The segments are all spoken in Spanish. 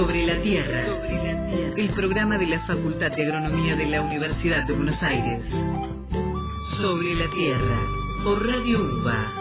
Sobre la Tierra, el programa de la Facultad de Agronomía de la Universidad de Buenos Aires. Sobre la Tierra, por Radio UBA.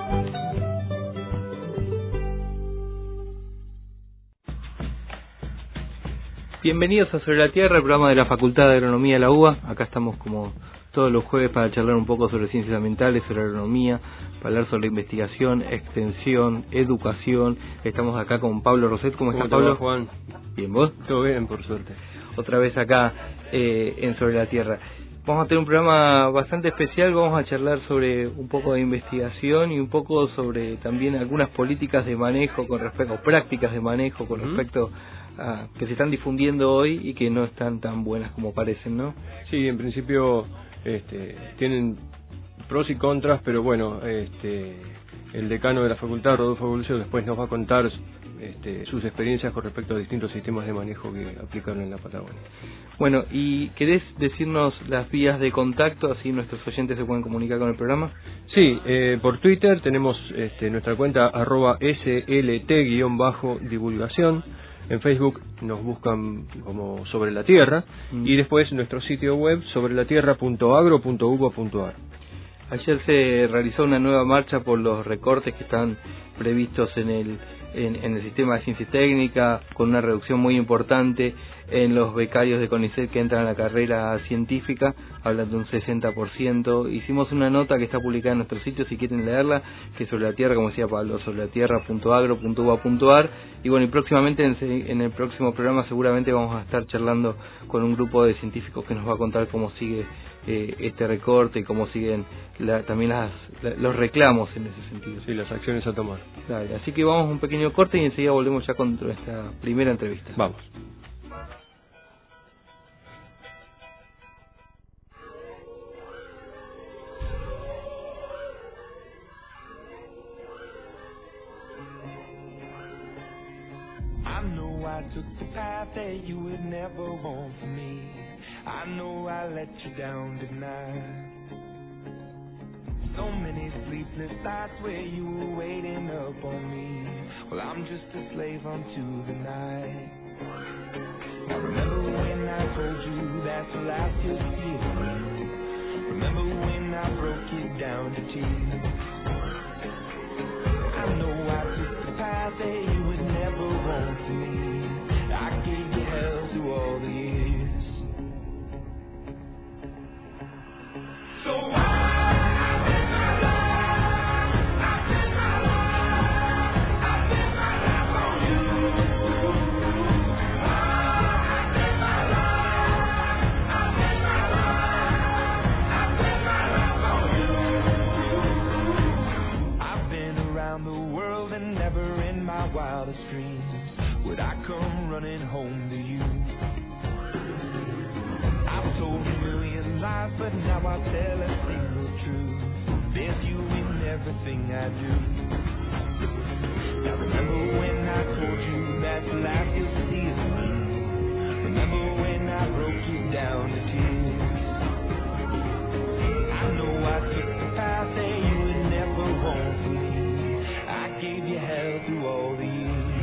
Bienvenidos a Sobre la Tierra, el programa de la Facultad de Agronomía de la UBA. Acá estamos como todos los jueves para charlar un poco sobre ciencias ambientales, sobre agronomía, para hablar sobre investigación, extensión, educación. Estamos acá con Pablo Roset. ¿Cómo estás, Pablo? Juan? Bien, ¿vos? Todo bien, por suerte. Otra vez acá en Sobre la Tierra. Vamos a tener un programa bastante especial. Vamos a charlar sobre un poco de investigación y un poco sobre también algunas políticas de manejo con respecto, o prácticas de manejo con respecto a que se están difundiendo hoy y que no están tan buenas como parecen, ¿no? Sí, en principio tienen pros y contras, pero bueno, el decano de la facultad, Rodolfo Bulcio, después nos va a contar sus experiencias con respecto a distintos sistemas de manejo que aplicaron en la Patagonia. Bueno, ¿y querés decirnos las vías de contacto, así nuestros oyentes se pueden comunicar con el programa? Sí, por Twitter tenemos nuestra cuenta @slt_divulgación. En Facebook nos buscan como Sobre la Tierra y después nuestro sitio web sobrelatierra.agro.uba.ar. Ayer se realizó una nueva marcha por los recortes que están previstos en el sistema de ciencia y técnica, con una reducción muy importante en los becarios de CONICET que entran a la carrera científica, hablan de un 60%. Hicimos una nota que está publicada en nuestro sitio, si quieren leerla, que es Sobre la Tierra, como decía Pablo, sobrelatierra.agro.uba.ar. Y bueno, y próximamente en el próximo programa seguramente vamos a estar charlando con un grupo de científicos que nos va a contar cómo sigue este recorte y cómo siguen también los reclamos en ese sentido. Sí, las acciones a tomar. Dale, así que vamos a un pequeño corte y enseguida volvemos ya con nuestra primera entrevista. Vamos. I know I took the path that you would never want for me. I know I let you down tonight. So many sleepless nights where you were waiting up on me. Well, I'm just a slave unto the night. Now remember when I told you that the life could feel me? Remember when I broke it down to tears? I know I took the path that you would never want for me. I gave you hell through all the years. So wildest dreams would I come running home to you. I've told a million lies, but now I tell a single truth. There's you in everything I do. Now remember when I told you that life is stealing. Remember when I broke you down to tears. I know I took the path that you would never want for me. I gave you hell through all the years.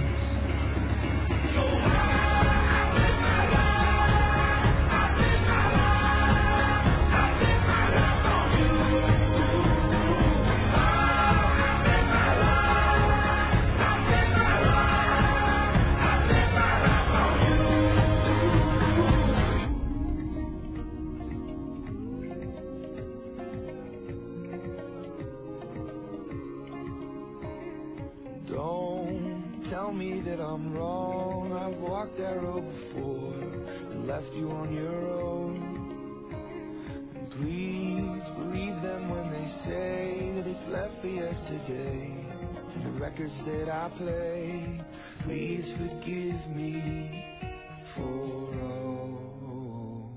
Tell me that I'm wrong. I've walked that road before and left you on your own. And please believe them when they say that it's left for yesterday. And the records that I play, please forgive me for all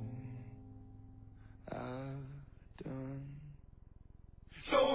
I've done. So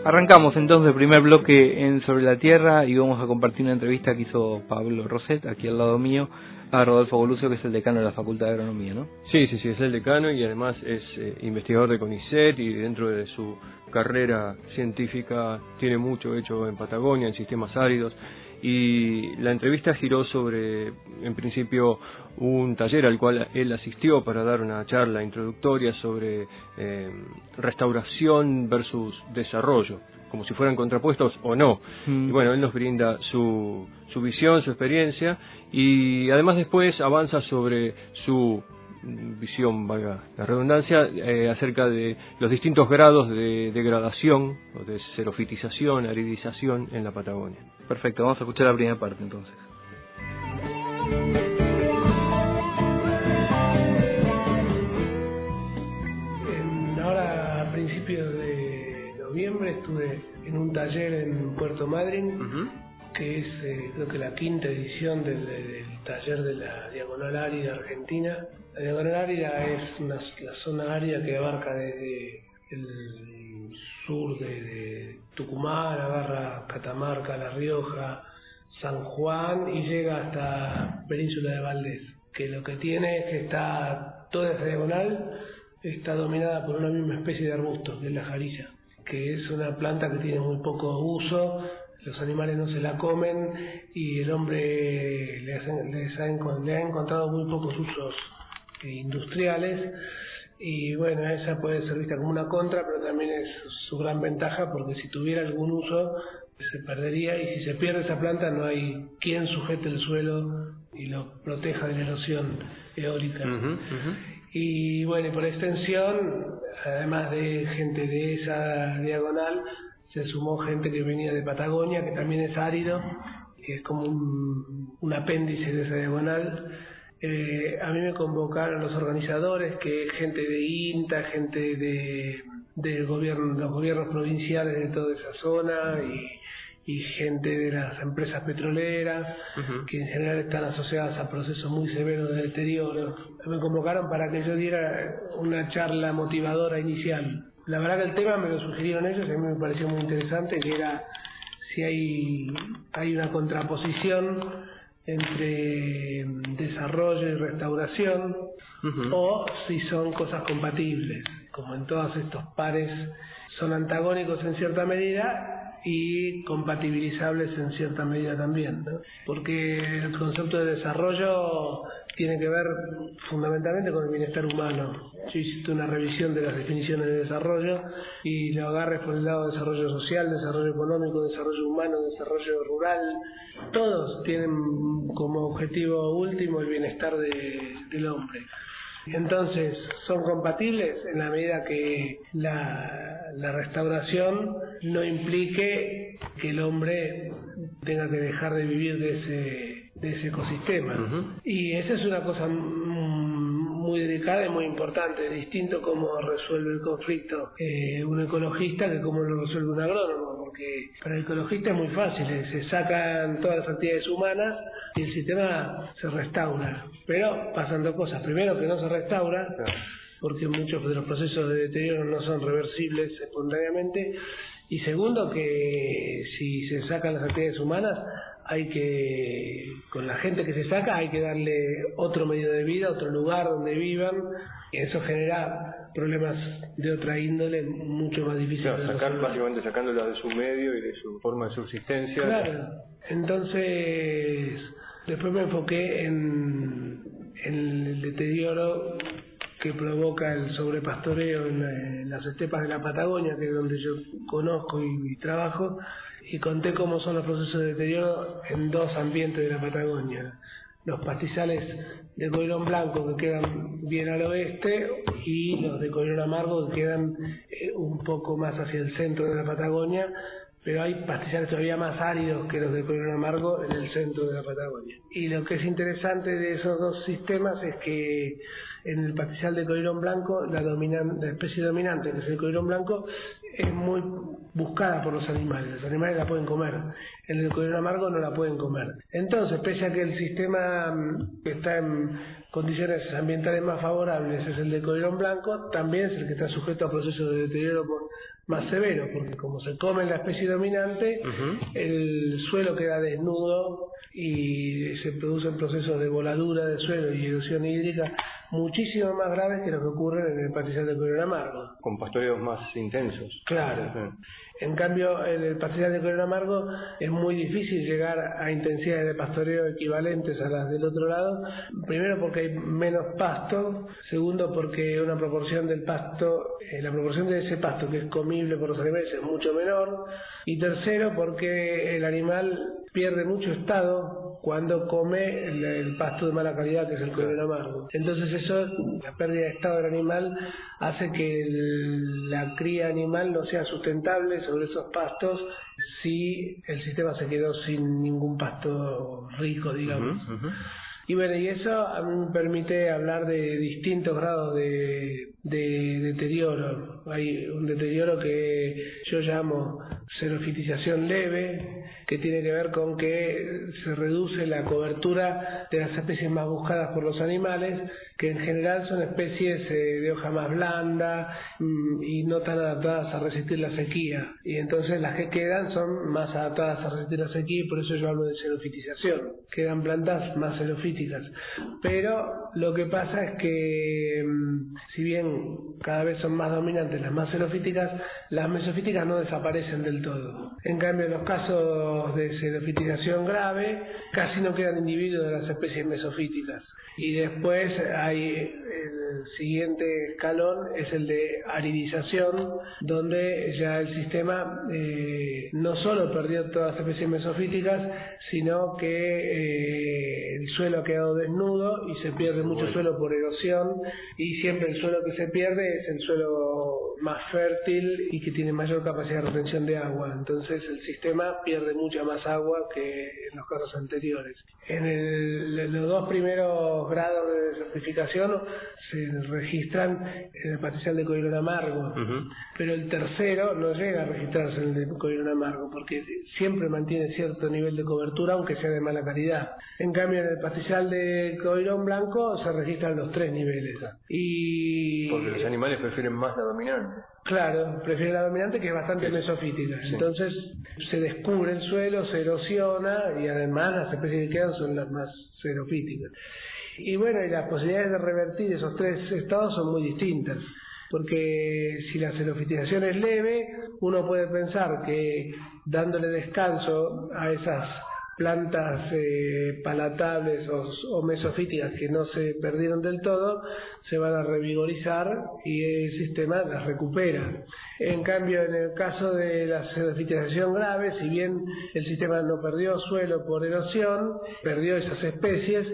Arrancamos entonces el primer bloque en Sobre la Tierra y vamos a compartir una entrevista que hizo Pablo Roset, aquí al lado mío, a Rodolfo Bolucio, que es el decano de la Facultad de Agronomía, ¿no? Sí, es el decano y además es investigador de CONICET, y dentro de su carrera científica tiene mucho hecho en Patagonia, en sistemas áridos. Y la entrevista giró sobre, en principio, un taller al cual él asistió para dar una charla introductoria sobre restauración versus desarrollo, como si fueran contrapuestos o no. Y bueno, él nos brinda su visión, su experiencia, y además después avanza sobre su visión, valga la redundancia, acerca de los distintos grados de degradación o de xerofitización, aridización en la Patagonia. Perfecto, vamos a escuchar la primera parte entonces. Ahora a principios de noviembre estuve en un taller en Puerto Madryn, que es creo que la quinta edición del taller de la Diagonal Árida Argentina. La Diagonal Árida es la zona árida que abarca desde el sur de Tucumán, agarra Catamarca, La Rioja, San Juan y llega hasta Península de Valdés, que lo que tiene es que está toda esa diagonal está dominada por una misma especie de arbusto, que es la jarilla, que es una planta que tiene muy poco uso, los animales no se la comen y el hombre le ha encontrado muy pocos usos industriales. Y bueno, esa puede ser vista como una contra, pero también es su gran ventaja, porque si tuviera algún uso se perdería, y si se pierde esa planta no hay quien sujete el suelo y lo proteja de la erosión eólica. Y bueno, y por extensión, además de gente de esa diagonal, se sumó gente que venía de Patagonia, que también es árido, que es como un apéndice de esa diagonal. A mí me convocaron los organizadores, que gente de INTA, gente del gobierno, los gobiernos provinciales de toda esa zona, y gente de las empresas petroleras, que en general están asociadas a procesos muy severos de deterioro. Me convocaron para que yo diera una charla motivadora inicial. La verdad que el tema me lo sugirieron ellos, y a mí me pareció muy interesante, que era si hay una contraposición entre desarrollo y restauración, o si son cosas compatibles, como en todos estos pares son antagónicos en cierta medida y compatibilizables en cierta medida también, ¿no? Porque el concepto de desarrollo tiene que ver fundamentalmente con el bienestar humano. Yo hice una revisión de las definiciones de desarrollo y lo agarré por el lado de desarrollo social, desarrollo económico, desarrollo humano, desarrollo rural. Todos tienen como objetivo último el bienestar del hombre. Entonces, son compatibles en la medida que la restauración no implique que el hombre tenga que dejar de vivir de ese ecosistema. Y esa es una cosa muy delicada y muy importante, distinto cómo resuelve el conflicto un ecologista que cómo lo resuelve un agrónomo, porque para el ecologista es muy fácil, se sacan todas las actividades humanas y el sistema se restaura, pero pasan dos cosas: primero, que no se restaura, porque muchos de los procesos de deterioro no son reversibles espontáneamente, y segundo, que si se sacan las actividades humanas, hay que, con la gente que se saca, hay que darle otro medio de vida, otro lugar donde vivan, y eso genera problemas de otra índole mucho más difíciles. Claro, básicamente sacándola de su medio y de su forma de subsistencia. Claro, entonces después me enfoqué en el deterioro que provoca el sobrepastoreo en las estepas de la Patagonia, que es donde yo conozco y trabajo, y conté cómo son los procesos de deterioro en dos ambientes de la Patagonia: los pastizales de coirón blanco, que quedan bien al oeste, y los de coirón amargo, que quedan un poco más hacia el centro de la Patagonia, pero hay pastizales todavía más áridos que los de coirón amargo en el centro de la Patagonia. Y lo que es interesante de esos dos sistemas es que en el pastizal de coirón blanco, la especie dominante, que es el coirón blanco, es muy buscada por los animales la pueden comer. En el coirón amargo no la pueden comer. Entonces, pese a que el sistema que está en condiciones ambientales más favorables es el de coirón blanco, también es el que está sujeto a procesos de deterioro más severo, porque como se come la especie dominante, el suelo queda desnudo y se producen procesos de voladura de suelo y erosión hídrica muchísimo más graves que los que ocurren en el pastizal de Coirón Amargo. Con pastoreos más intensos. Claro. En cambio, en el pastizal de Coirón Amargo es muy difícil llegar a intensidades de pastoreo equivalentes a las del otro lado. Primero porque hay menos pasto, segundo porque una proporción del pasto, la proporción de ese pasto que es comible por los animales es mucho menor, y tercero porque el animal pierde mucho estado cuando come el pasto de mala calidad, que es el Coirón Amargo. Entonces eso, la pérdida de estado del animal hace que la cría animal no sea sustentable sobre esos pastos si el sistema se quedó sin ningún pasto rico, digamos. Y bueno, y eso a mí me permite hablar de distintos grados de deterioro. Hay un deterioro que yo llamo xerofitización leve, que tiene que ver con que se reduce la cobertura de las especies más buscadas por los animales, que en general son especies de hoja más blanda y no tan adaptadas a resistir la sequía. Y entonces las que quedan son más adaptadas a resistir la sequía, y por eso yo hablo de xerofitización. Quedan plantas más xerofíticas. Pero lo que pasa es que, si bien cada vez son más dominantes las más xerofíticas, las mesofíticas no desaparecen del todo. En cambio, en los casos de xerofitización grave, casi no quedan individuos de las especies mesofíticas. Y después hay el siguiente escalón, es el de aridización, donde ya el sistema no solo perdió todas las especies mesofíticas, sino que el suelo ha quedado desnudo y se pierde mucho suelo por erosión, y siempre el suelo que se pierde es el suelo más fértil y que tiene mayor capacidad de retención de agua. Entonces el sistema pierde mucha más agua que en los casos anteriores. En los dos primeros grados de desertificación se registran en el pastizal de Coirón Amargo, pero el tercero no llega a registrarse en el de Coirón Amargo, porque siempre mantiene cierto nivel de cobertura, aunque sea de mala calidad. En cambio, en el pastizal de Coirón Blanco se registran los tres niveles. Porque los animales prefieren más la dominante. Claro, prefieren la dominante, que es bastante mesofítica. Sí. Entonces se descubre el suelo, se erosiona, y además las especies que quedan son las más xerofíticas. Y bueno, y las posibilidades de revertir esos tres estados son muy distintas, porque si la xerofitización es leve, uno puede pensar que dándole descanso a esas plantas palatables o mesofíticas que no se perdieron del todo, se van a revigorizar y el sistema las recupera. En cambio, en el caso de la xerofitización grave, si bien el sistema no perdió suelo por erosión, perdió esas especies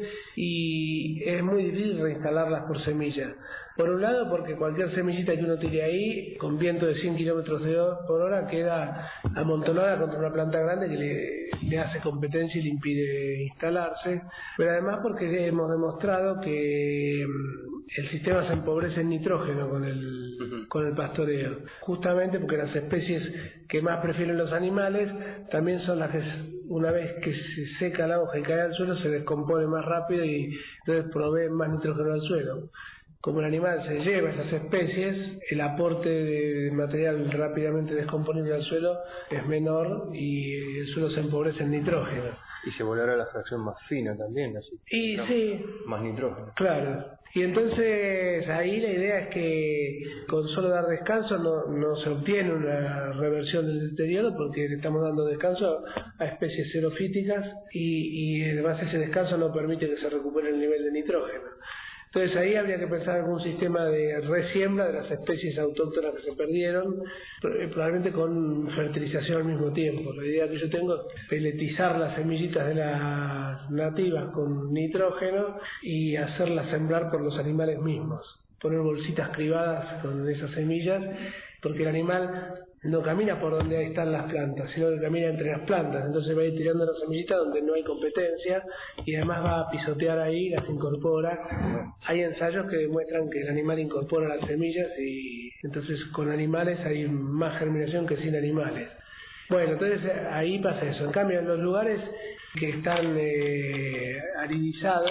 y es muy difícil reinstalarlas por semilla. Por un lado, porque cualquier semillita que uno tire ahí, con viento de 100 kilómetros por hora, queda amontonada contra una planta grande que le hace competencia y le impide instalarse. Pero además porque hemos demostrado que el sistema se empobrece en nitrógeno con el pastoreo, justamente porque las especies que más prefieren los animales también son las que, una vez que se seca la hoja y cae al suelo, se descompone más rápido y entonces proveen más nitrógeno al suelo. Como el animal se lleva esas especies, el aporte de material rápidamente descomponible al suelo es menor y el suelo se empobrece en nitrógeno. Y se volverá la fracción más fina también, así. Y sí. Más nitrógeno. Claro. Y entonces ahí la idea es que con solo dar descanso no se obtiene una reversión del deterioro, porque le estamos dando descanso a especies xerofíticas y además ese descanso no permite que se recupere el nivel de nitrógeno. Entonces ahí habría que pensar en algún sistema de resiembra de las especies autóctonas que se perdieron, probablemente con fertilización al mismo tiempo. La idea que yo tengo es peletizar las semillitas de las nativas con nitrógeno y hacerlas sembrar por los animales mismos. Poner bolsitas cribadas con esas semillas, porque el animal no camina por donde ahí están las plantas, sino que camina entre las plantas. Entonces va a ir tirando las semillitas donde no hay competencia y además va a pisotear ahí, las incorpora. Hay ensayos que demuestran que el animal incorpora las semillas y entonces con animales hay más germinación que sin animales. Bueno, entonces ahí pasa eso. En cambio, en los lugares que están aridizados,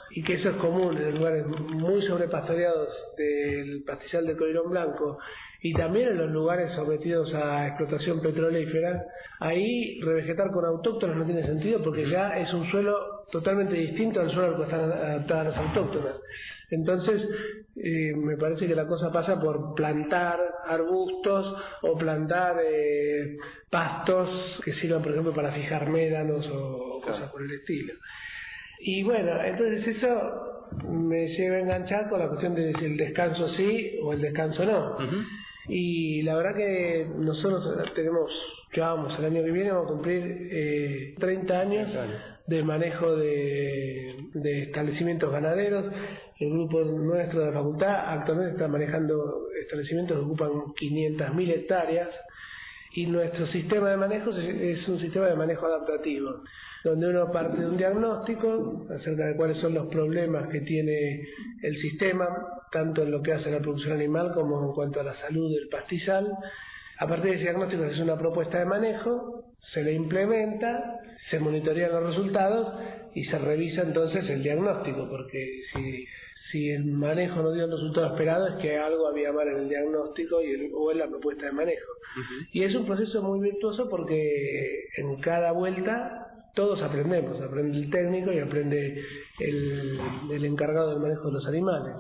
y que eso es común en lugares muy sobrepastoreados del pastizal de Coirón Blanco y también en los lugares sometidos a explotación petrolífera, ahí revegetar con autóctonas no tiene sentido porque ya es un suelo totalmente distinto al suelo al que están adaptadas las autóctonas. Entonces, me parece que la cosa pasa por plantar arbustos o plantar pastos que sirvan, por ejemplo, para fijar médanos o cosas por el estilo. Y bueno, entonces eso me lleva a enganchar con la cuestión de si el descanso sí o el descanso no. Y la verdad que nosotros el año que viene vamos a cumplir 30 años de manejo de establecimientos ganaderos. El grupo nuestro de la facultad actualmente está manejando establecimientos que ocupan 500.000 hectáreas y nuestro sistema de manejo es un sistema de manejo adaptativo, donde uno parte de un diagnóstico acerca de cuáles son los problemas que tiene el sistema, tanto en lo que hace a la producción animal como en cuanto a la salud del pastizal. A partir de ese diagnóstico se hace una propuesta de manejo, se le implementa, se monitorean los resultados y se revisa entonces el diagnóstico, porque si el manejo no dio el resultado esperado es que algo había mal en el diagnóstico o en la propuesta de manejo. Y es un proceso muy virtuoso porque en cada vuelta todos aprendemos, aprende el técnico y aprende el encargado del manejo de los animales.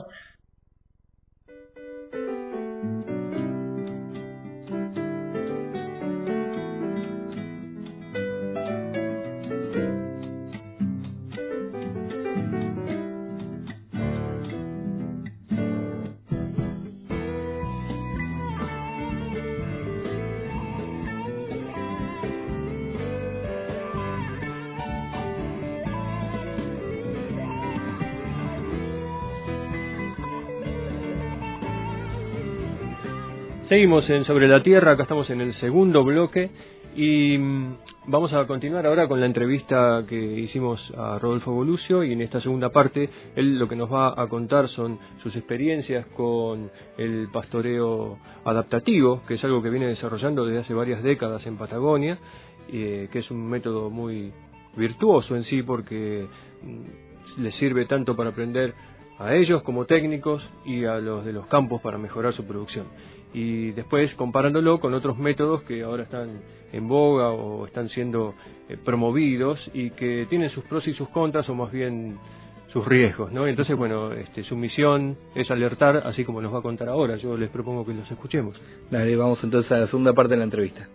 Seguimos en Sobre la Tierra, acá estamos en el segundo bloque y vamos a continuar ahora con la entrevista que hicimos a Rodolfo Bolucio y en esta segunda parte él lo que nos va a contar son sus experiencias con el pastoreo adaptativo, que es algo que viene desarrollando desde hace varias décadas en Patagonia, que es un método muy virtuoso en sí porque les sirve tanto para aprender a ellos como técnicos y a los de los campos para mejorar su producción. Y después comparándolo con otros métodos que ahora están en boga o están siendo promovidos y que tienen sus pros y sus contras o más bien sus riesgos, ¿no? Entonces, bueno, su misión es alertar, así como nos va a contar ahora. Yo les propongo que los escuchemos. Dale, vamos entonces a la segunda parte de la entrevista.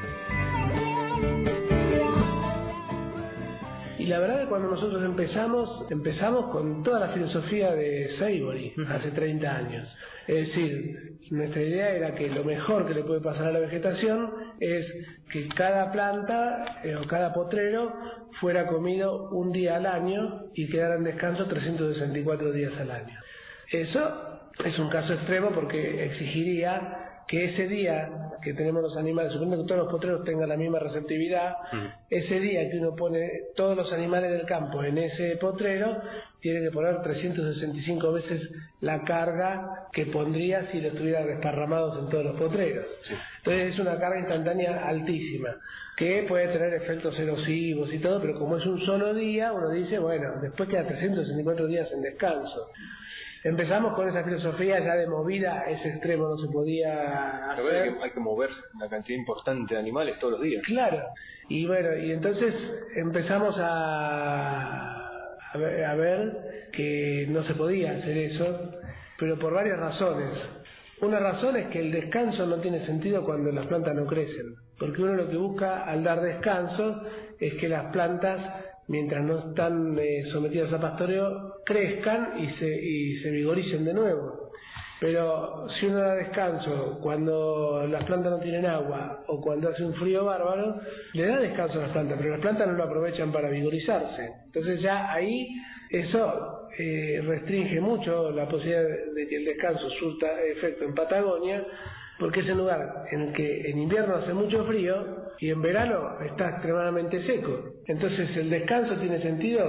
Y la verdad es que cuando nosotros empezamos con toda la filosofía de Savory hace 30 años. Es decir, nuestra idea era que lo mejor que le puede pasar a la vegetación es que cada planta o cada potrero fuera comido un día al año y quedara en descanso 364 días al año. Eso es un caso extremo porque exigiría que ese día que tenemos los animales, suponiendo que todos los potreros tengan la misma receptividad, ese día que uno pone todos los animales del campo en ese potrero, tiene que poner 365 veces la carga que pondría si lo estuviera desparramados en todos los potreros. Entonces es una carga instantánea altísima, que puede tener efectos erosivos y todo, pero como es un solo día, uno dice, bueno, después queda 364 días en descanso. Empezamos con esa filosofía ya de movida, ese extremo no se podía hacer. Pero hay que mover una cantidad importante de animales todos los días. Claro, y bueno, y entonces empezamos a ver que no se podía hacer eso, pero por varias razones. Una razón es que el descanso no tiene sentido cuando las plantas no crecen, porque uno lo que busca al dar descanso es que las plantas, mientras no están sometidas a pastoreo, crezcan y se vigoricen de nuevo. Pero si uno da descanso cuando las plantas no tienen agua o cuando hace un frío bárbaro, le da descanso a las plantas, pero las plantas no lo aprovechan para vigorizarse. Entonces ya ahí eso restringe mucho la posibilidad de que el descanso surta efecto en Patagonia, porque es un lugar en que en invierno hace mucho frío y en verano está extremadamente seco. Entonces el descanso tiene sentido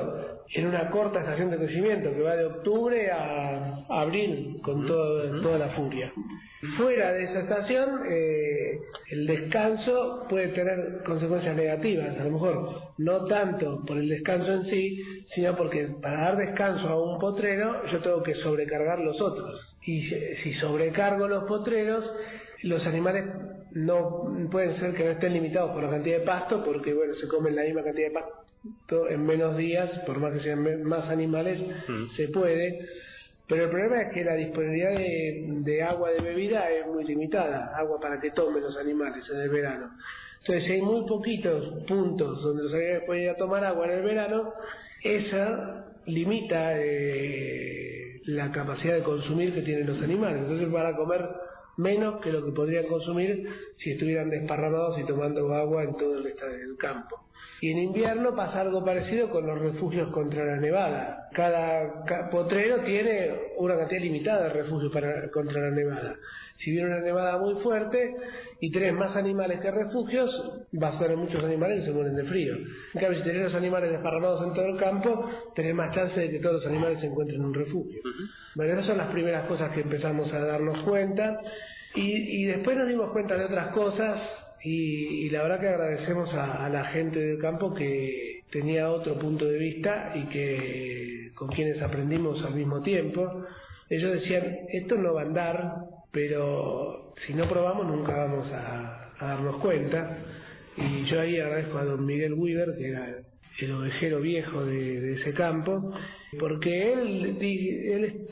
en una corta estación de crecimiento que va de octubre a abril con toda la furia. Fuera de esa estación, el descanso puede tener consecuencias negativas, a lo mejor no tanto por el descanso en sí, sino porque para dar descanso a un potrero yo tengo que sobrecargar los otros. Y si sobrecargo los potreros, los animales no pueden ser que no estén limitados por la cantidad de pasto, porque bueno, se comen la misma cantidad de pasto en menos días, por más que sean más animales, se puede. Pero el problema es que la disponibilidad de agua de bebida es muy limitada, agua para que tomen los animales en el verano. Entonces, si hay muy poquitos puntos donde los animales pueden ir a tomar agua en el verano, esa limita la capacidad de consumir que tienen los animales. Entonces van a comer menos que lo que podrían consumir si estuvieran desparramados y tomando agua en todo el resto del campo. Y en invierno pasa algo parecido con los refugios contra la nevada. Cada potrero tiene una cantidad limitada de refugios contra la nevada. Si viene una nevada muy fuerte y tenés más animales que refugios, vas a tener muchos animales que se mueren de frío. En cambio, si tenés los animales desparramados en todo el campo, tenés más chance de que todos los animales se encuentren en un refugio. Bueno, esas son las primeras cosas que empezamos a darnos cuenta. Y después nos dimos cuenta de otras cosas. Y la verdad que agradecemos a la gente del campo que tenía otro punto de vista y que con quienes aprendimos al mismo tiempo. Ellos decían, esto no va a andar, pero si no probamos nunca vamos a darnos cuenta. Y yo ahí agradezco a don Miguel Weaver, que era el ovejero viejo de ese campo, porque él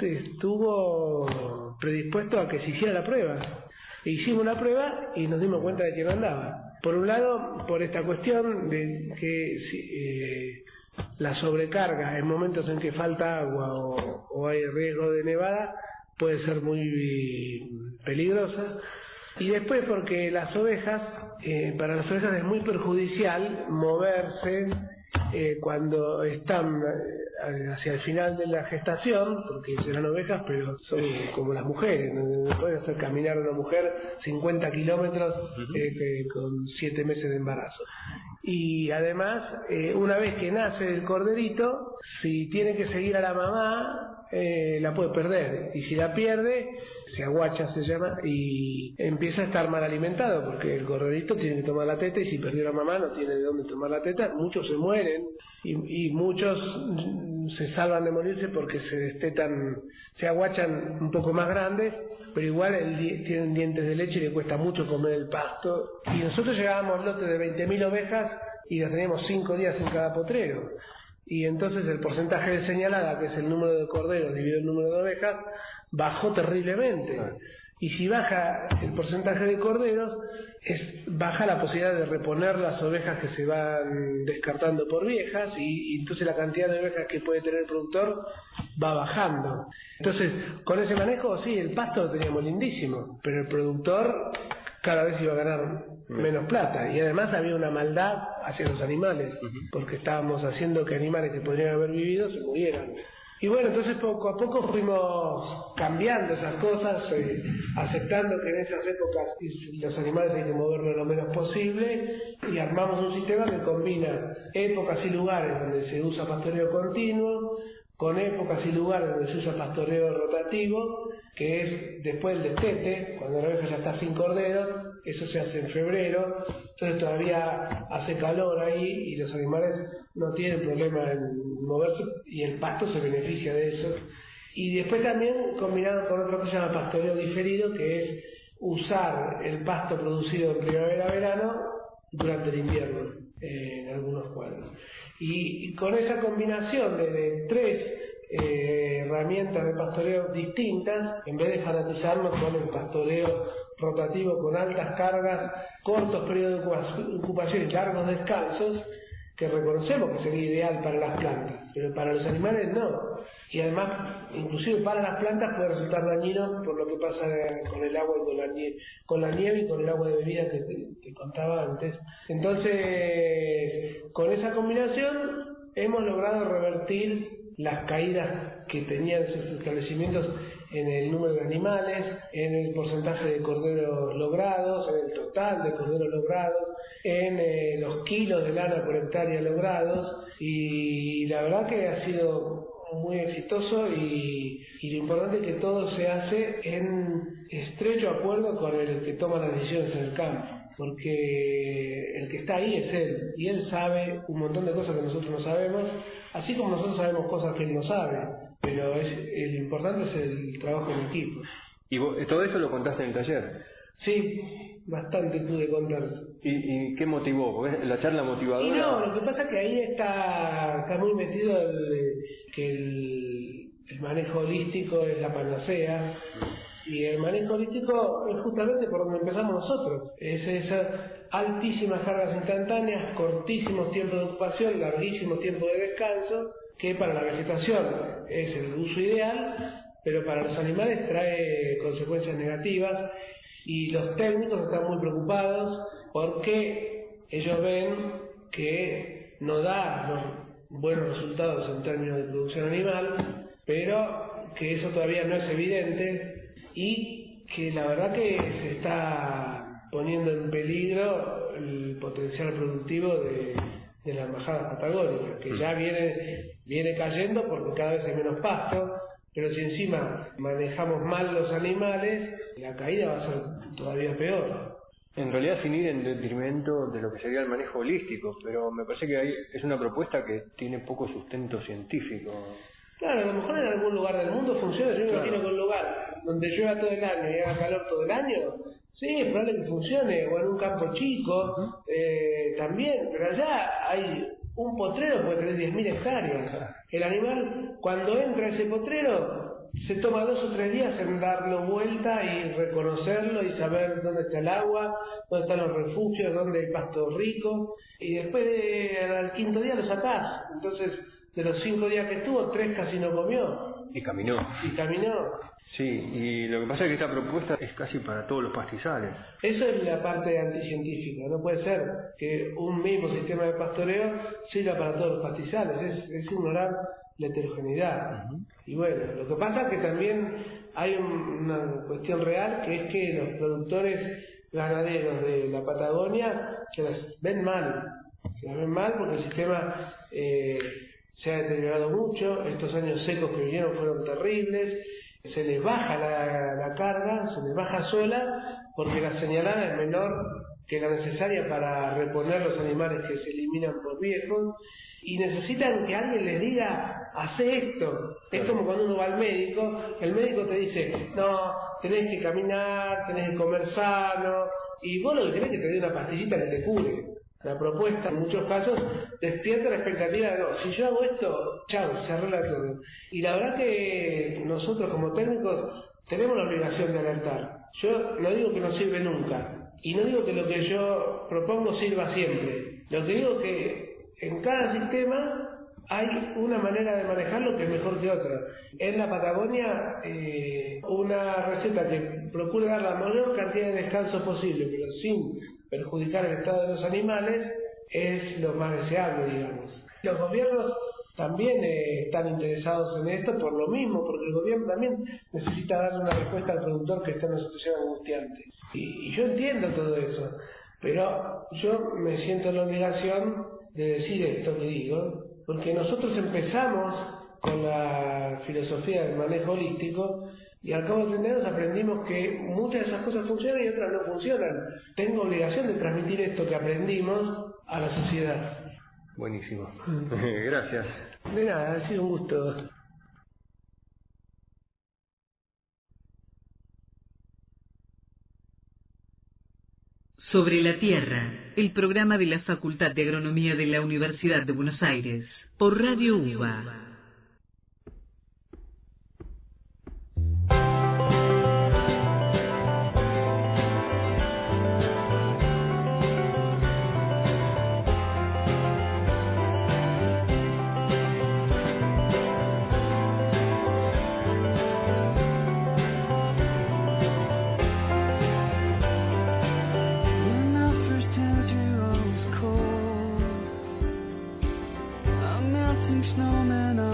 estuvo predispuesto a que se hiciera la prueba. Hicimos una prueba y nos dimos cuenta de que no andaba. Por un lado, por esta cuestión de que la sobrecarga en momentos en que falta agua o hay riesgo de nevada puede ser muy peligrosa. Y después porque las ovejas, para las ovejas es muy perjudicial moverse cuando están hacia el final de la gestación, porque serán ovejas, pero son como las mujeres, no pueden hacer caminar a una mujer 50 kilómetros con 7 meses de embarazo. Y además, una vez que nace el corderito, si tiene que seguir a la mamá, la puede perder, y si la pierde, se aguacha, se llama, y empieza a estar mal alimentado, porque el corderito tiene que tomar la teta, y si perdió la mamá no tiene de dónde tomar la teta. Muchos se mueren y muchos se salvan de morirse porque se destetan, se aguachan un poco más grandes, pero igual tienen dientes de leche y le cuesta mucho comer el pasto. Y nosotros llegábamos lotes de 20.000 ovejas y las teníamos 5 días en cada potrero. Y entonces el porcentaje de señalada, que es el número de corderos dividido el número de ovejas, bajó terriblemente. Y si baja el porcentaje de corderos, baja la posibilidad de reponer las ovejas que se van descartando por viejas, y entonces la cantidad de ovejas que puede tener el productor va bajando. Entonces, con ese manejo, sí, el pasto lo teníamos lindísimo, pero el productor cada vez iba a ganar menos plata, y además había una maldad hacia los animales, porque estábamos haciendo que animales que podrían haber vivido se murieran. Y bueno, entonces poco a poco fuimos cambiando esas cosas, aceptando que en esas épocas los animales hay que moverlos lo menos posible, y armamos un sistema que combina épocas y lugares donde se usa pastoreo continuo, con épocas y lugares donde se usa pastoreo rotativo, que es después del destete, cuando la oveja ya está sin corderos. Eso se hace en febrero, entonces todavía hace calor ahí y los animales no tienen problema en moverse y el pasto se beneficia de eso. Y después también combinado con otro que se llama pastoreo diferido, que es usar el pasto producido en primavera-verano durante el invierno en algunos cuadros. Y con esa combinación de 3 herramientas de pastoreo distintas, en vez de fanatizarnos con el pastoreo rotativo con altas cargas, cortos periodos de ocupación y largos descansos, que reconocemos que sería ideal para las plantas, pero para los animales no. Y además, inclusive para las plantas puede resultar dañino por lo que pasa con el agua y con la nieve y con el agua de bebida que te contaba antes. Entonces, con esa combinación hemos logrado revertir las caídas que tenían sus establecimientos en el número de animales, en el porcentaje de corderos logrados, en el total de corderos logrados, en los kilos de lana por hectárea logrados, y la verdad que ha sido muy exitoso y lo importante es que todo se hace en estrecho acuerdo con el que toma las decisiones en el campo, porque el que está ahí es él, y él sabe un montón de cosas que nosotros no sabemos, así como nosotros sabemos cosas que él no sabe, pero el importante es el trabajo en equipo. ¿Y vos, todo eso lo contaste en el taller? Sí, bastante pude contar. ¿Y qué motivó? Porque la charla motivadora... Y no, lo que pasa es que ahí está muy metido que el manejo holístico es la panacea, y el manejo holístico es justamente por donde empezamos nosotros. Es esas altísimas cargas instantáneas, cortísimos tiempos de ocupación, larguísimos tiempos de descanso, que para la vegetación es el uso ideal, pero para los animales trae consecuencias negativas, y los técnicos están muy preocupados porque ellos ven que no da los buenos resultados en términos de producción animal, pero que eso todavía no es evidente, y que la verdad que se está poniendo en peligro el potencial productivo de las majadas patagónicas, que ya viene cayendo porque cada vez hay menos pasto, pero si encima manejamos mal los animales, la caída va a ser todavía peor. En realidad sin ir en detrimento de lo que sería el manejo holístico, pero me parece que ahí es una propuesta que tiene poco sustento científico. Claro, a lo mejor en algún lugar del mundo funciona. Yo me imagino que un lugar donde llueva todo el año y haga calor todo el año, sí, es probable que funcione, o en un campo chico, también, pero allá hay un potrero puede tener 10.000 hectáreas. El animal, cuando entra a ese potrero, se toma 2 o 3 días en darlo vuelta y reconocerlo y saber dónde está el agua, dónde están los refugios, dónde hay pasto rico, y después al 5.º día lo sacás. Entonces, de los 5 días que estuvo, 3 casi no comió. Y caminó. Sí, y lo que pasa es que esta propuesta es casi para todos los pastizales. Eso es la parte anticientífica. No puede ser que un mismo sistema de pastoreo sirva para todos los pastizales. Es ignorar la heterogeneidad. Y bueno, lo que pasa es que también hay una cuestión real, que es que los productores ganaderos de la Patagonia se las ven mal. Se las ven mal porque el sistema se ha deteriorado mucho. Estos años secos que vinieron fueron terribles. Se les baja la carga, se les baja sola, porque la señalada es menor que la necesaria para reponer los animales que se eliminan por viejos, y necesitan que alguien les diga, hace esto. Es como cuando uno va al médico, el médico te dice, no, tenés que caminar, tenés que comer sano, y vos lo que querés es que te dé una pastillita que te cure. La propuesta en muchos casos despierta la expectativa de, no, si yo hago esto, chao, se arregla todo. Y la verdad que nosotros como técnicos tenemos la obligación de alertar. Yo no digo que no sirve nunca, y no digo que lo que yo propongo sirva siempre. Lo que digo es que en cada sistema hay una manera de manejarlo que es mejor que otra. En la Patagonia, una receta que procura dar la mayor cantidad de descanso posible, pero sin perjudicar el estado de los animales, es lo más deseable, digamos. Los gobiernos también están interesados en esto por lo mismo, porque el gobierno también necesita darle una respuesta al productor que está en una situación angustiante. Y yo entiendo todo eso, pero yo me siento en la obligación de decir esto que digo, porque nosotros empezamos con la filosofía del manejo holístico y al cabo de 30 años aprendimos que muchas de esas cosas funcionan y otras no funcionan. Tengo obligación de transmitir esto que aprendimos a la sociedad. Buenísimo. Gracias. De nada, ha sido un gusto. Sobre la Tierra, el programa de la Facultad de Agronomía de la Universidad de Buenos Aires, por Radio UBA. Snowman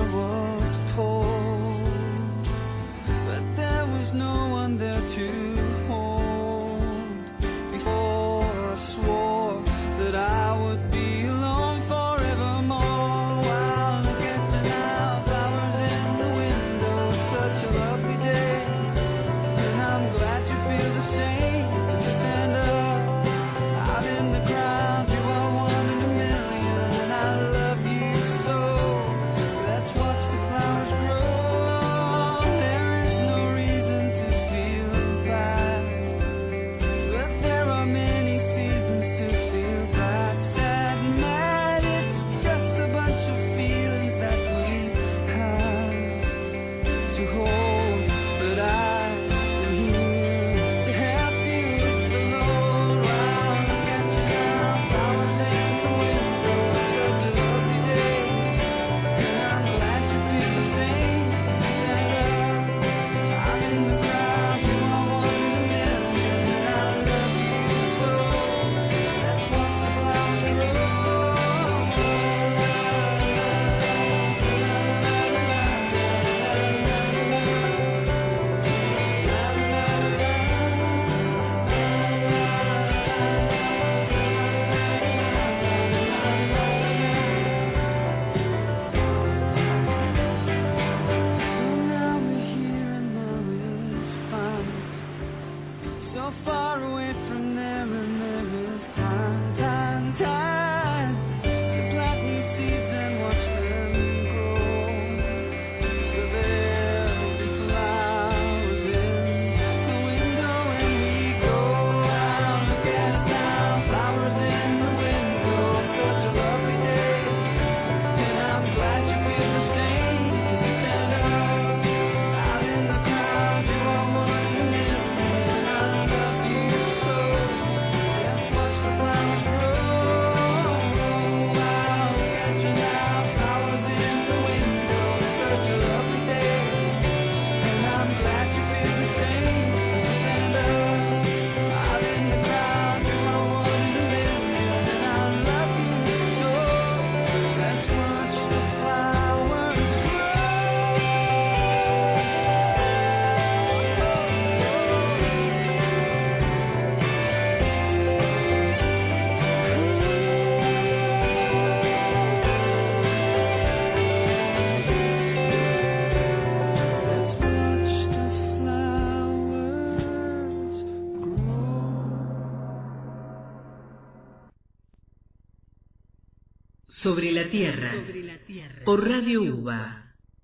Sobre la Tierra, por Radio UBA.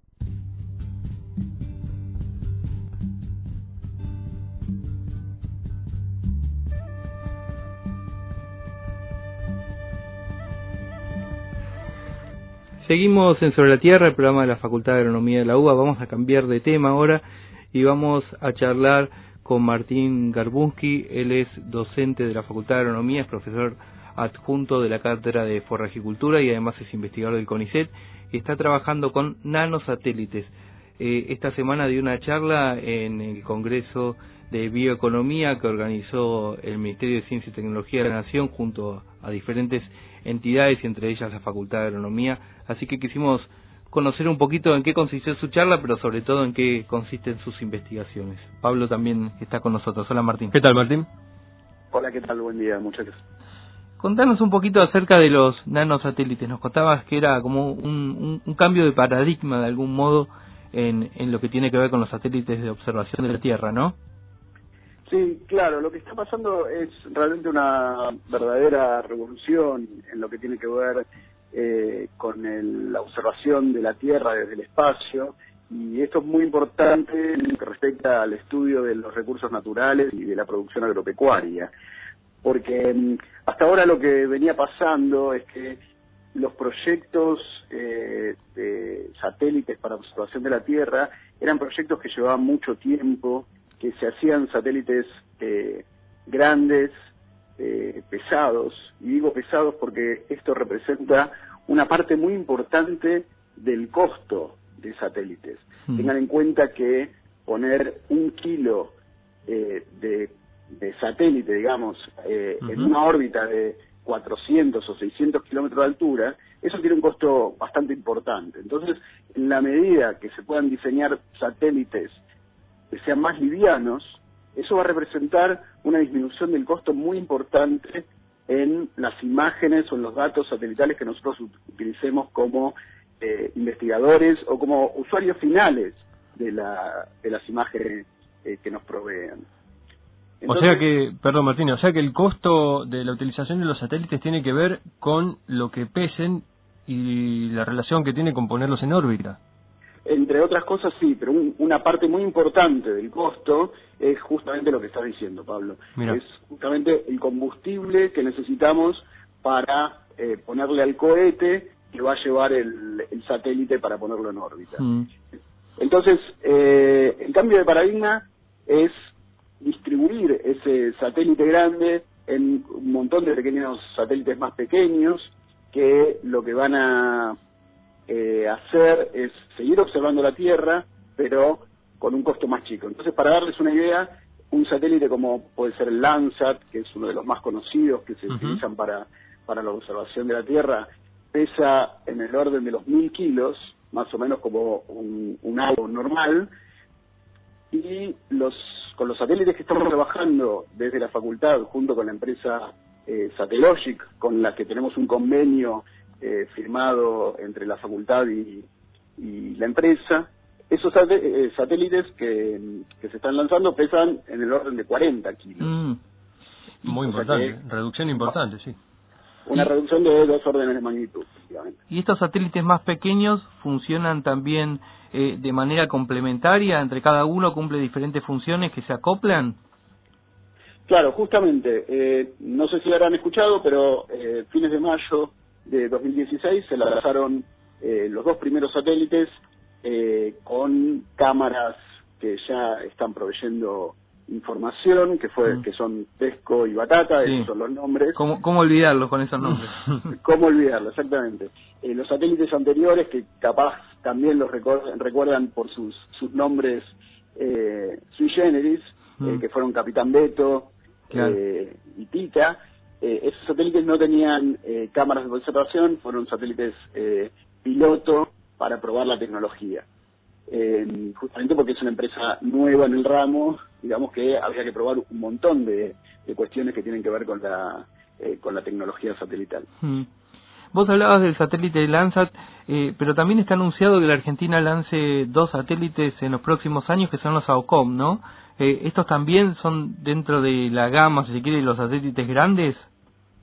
Seguimos en Sobre la Tierra, el programa de la Facultad de Agronomía de la UBA. Vamos a cambiar de tema ahora y vamos a charlar con Martín Garbunski. Él es docente de la Facultad de Agronomía, es profesor adjunto de la Cátedra de Forrajicultura y además es investigador del CONICET y está trabajando con nanosatélites. Esta semana dio una charla en el Congreso de Bioeconomía que organizó el Ministerio de Ciencia y Tecnología de la Nación junto a diferentes entidades y entre ellas la Facultad de Agronomía. Así que quisimos conocer un poquito en qué consistió su charla, pero sobre todo en qué consisten sus investigaciones. Pablo también está con nosotros. Hola, Martín. ¿Qué tal, Martín? Hola, ¿qué tal? Buen día, muchachos. Contanos un poquito acerca de los nanosatélites. Nos contabas que era como un cambio de paradigma de algún modo en lo que tiene que ver con los satélites de observación de la Tierra, ¿no? Sí, claro, lo que está pasando es realmente una verdadera revolución en lo que tiene que ver con la observación de la Tierra desde el espacio, y esto es muy importante en lo que respecta al estudio de los recursos naturales y de la producción agropecuaria, porque hasta ahora lo que venía pasando es que los proyectos de satélites para observación de la Tierra eran proyectos que llevaban mucho tiempo, que se hacían satélites grandes, pesados, y digo pesados porque esto representa una parte muy importante del costo de satélites. Tengan en cuenta que poner 1 kilo de satélite, digamos, en una órbita de 400 o 600 kilómetros de altura, eso tiene un costo bastante importante. Entonces, en la medida que se puedan diseñar satélites que sean más livianos, eso va a representar una disminución del costo muy importante en las imágenes o en los datos satelitales que nosotros utilicemos como investigadores o como usuarios finales de las imágenes que nos provean. Entonces, o sea que, perdón Martín, o sea que el costo de la utilización de los satélites tiene que ver con lo que pesen y la relación que tiene con ponerlos en órbita. Entre otras cosas sí, pero una parte muy importante del costo es justamente lo que estás diciendo, Pablo. Mirá. Es justamente el combustible que necesitamos para ponerle al cohete que va a llevar el satélite para ponerlo en órbita. Entonces, el cambio de paradigma es distribuir ese satélite grande en un montón de pequeños satélites más pequeños que lo que van a hacer es seguir observando la Tierra, pero con un costo más chico. Entonces, para darles una idea, un satélite como puede ser el Landsat, que es uno de los más conocidos que se utilizan para la observación de la Tierra, pesa en el orden de los 1000 kilos, más o menos como un avo normal, y con los satélites que estamos trabajando desde la facultad, junto con la empresa Satellogic, con la que tenemos un convenio firmado entre la facultad y la empresa, esos satélites que se están lanzando pesan en el orden de 40 kilos. Muy importante, reducción importante, sí. Una reducción de 2 órdenes de magnitud, efectivamente. ¿Y estos satélites más pequeños funcionan también de manera complementaria? ¿Entre cada uno cumple diferentes funciones que se acoplan? Claro, justamente. No sé si lo habrán escuchado, pero fines de mayo de 2016 se lanzaron los 2 primeros satélites con cámaras que ya están proveyendo información, que son Pesco y Batata, esos son los nombres. ¿Cómo olvidarlos con esos nombres? ¿Cómo olvidarlos? Exactamente. Los satélites anteriores, que capaz también los recuerdan por sus nombres sui generis, que fueron Capitán Beto, claro, y Tita, esos satélites no tenían cámaras de observación, fueron satélites piloto para probar la tecnología. Justamente porque es una empresa nueva en el ramo, digamos que habría que probar un montón de cuestiones que tienen que ver con la tecnología satelital. Vos hablabas del satélite Landsat, pero también está anunciado que la Argentina lance 2 satélites en los próximos años, que son los AOCOM, ¿no? ¿Estos también son dentro de la gama, si se quiere, de los satélites grandes?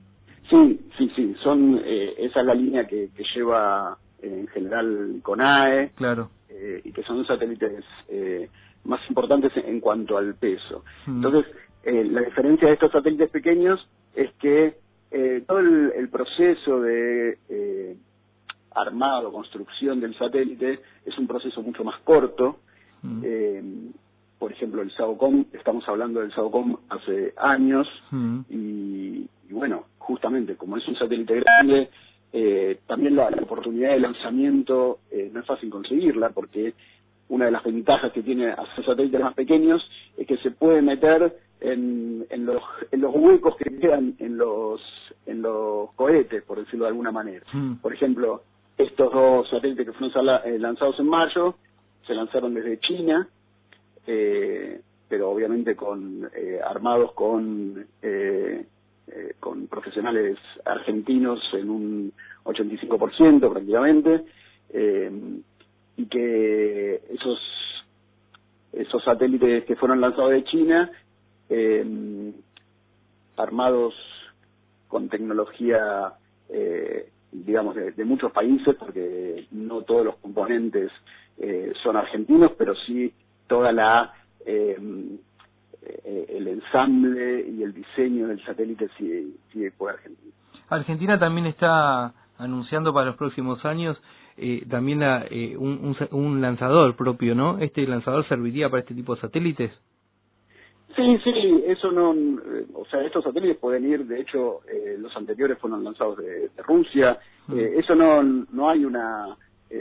Sí, esa es la línea que lleva en general CONAE, claro, y que son satélites más importantes en cuanto al peso. Entonces, la diferencia de estos satélites pequeños es que todo el proceso de armado, construcción del satélite es un proceso mucho más corto. Por ejemplo, el SAOCOM, estamos hablando del SAOCOM hace años, y bueno, justamente como es un satélite grande, también la oportunidad de lanzamiento no es fácil conseguirla, porque una de las ventajas que tiene hacer satélites más pequeños es que se puede meter en los huecos que quedan en los cohetes, por decirlo de alguna manera. Por ejemplo, estos dos satélites que fueron lanzados en mayo se lanzaron desde China, pero obviamente armados con profesionales argentinos en un 85% prácticamente, y que esos satélites que fueron lanzados de China, armados con tecnología digamos de muchos países, porque no todos los componentes son argentinos, pero sí toda el ensamble y el diseño del satélite sigue por Argentina. Argentina también está anunciando para los próximos años también un lanzador propio, ¿no? ¿Este lanzador serviría para este tipo de satélites? Sí, eso no, o sea, estos satélites pueden ir, de hecho, los anteriores fueron lanzados de Rusia, eso no hay una